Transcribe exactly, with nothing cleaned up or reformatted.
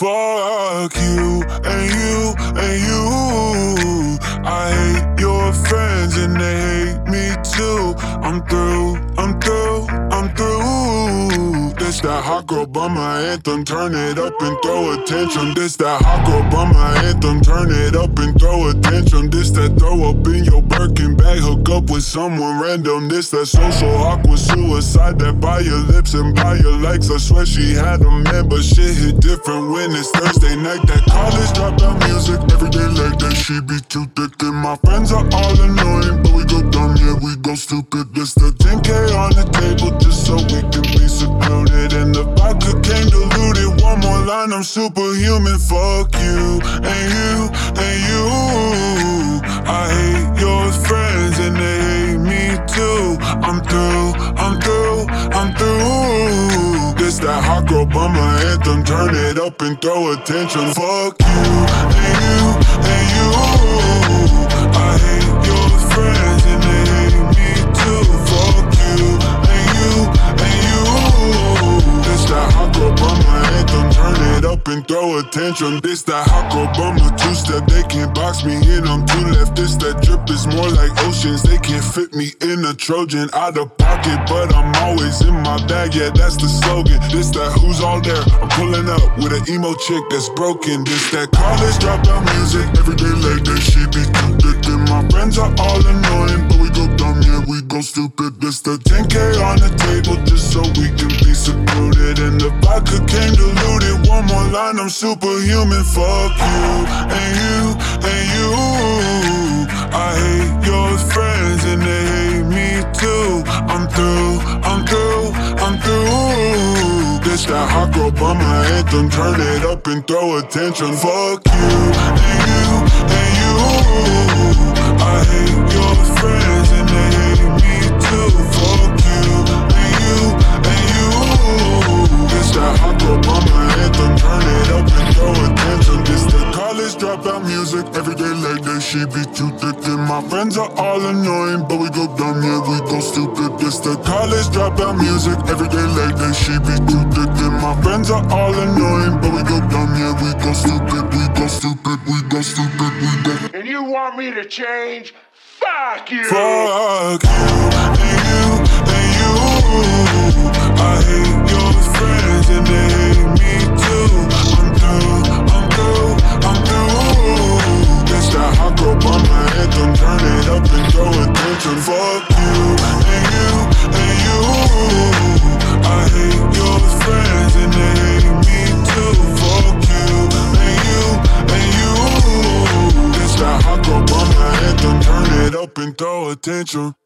Fuck you and you and you. I hate your friends and they hate me too. I'm through, I'm through, I'm through. This that hot girl bummer anthem, turn it up and throw attention. This that hot girl bummer anthem, turn it up and throw attention. This that throw up in your Birkin bag, hook up with someone random. This that social awkward suicide that buy your lips and buy your likes. I swear she had a man, but shit hit different when it's Thursday night. That college dropout music, every day like that. She be too thick and my friends are all annoying, but we go dumb, yeah, we go stupid. This the ten K on the table just so we can be secluded, and the vodka came diluted. One more line, I'm superhuman. Fuck you and you and you. I hate your friends and they hate me too. I'm through, I'm through, I'm through. This that hot girl bummer anthem, turn it up and throw attention. Fuck you and you and you. I hate your friends and they hate me too. Fuck you and you and you. This that hot girl bummer anthem, turn it up and throw attention. This that hot girl bummer two-step, they can't box me in, I'm too left. This that drip is more like oceans, they can't fit me in a Trojan. Out of pocket, but I'm always in my bag, yeah, that's the slogan. This that who's all there, I'm pulling up with an emo chick that's broken. This that college dropout music, every day like that. She be too thick and my friends are all annoying, but we go dumb, yeah, we go stupid. This the ten K on the table just so we can be secluded, and the vodka came diluted. One more line, I'm superhuman. Fuck you and you and you. I hate your friends and they hate me too. I'm through, I'm through, I'm through. This that hot girl bummer anthem, turn it up and throw attention. Fuck you and you and you. I hate your friends and they hate me too. Fuck you and you and you. This that hot girl bummer anthem, turn it up and throw attention. This the college dropout music, every day like that. She be too thick and my friends are all annoying, but we go dumb, yeah, we go stupid. This the college dropout music, every day like that. She be too thick and my friends are all annoying, but we go dumb, yeah, we go stupid, we go stupid, we go stupid, we go. And you want me to change? Fuck you! Fuck you and you and you. I hate your friends and they hate me too. I'm through, I'm through, I'm through. This that hot girl bummer anthem, turn it up and throw attention. Fuck you and you and you. I hate your friends and they hate me too. Fuck you and you and you. This that hot girl bummer anthem, turn it up and throw attention.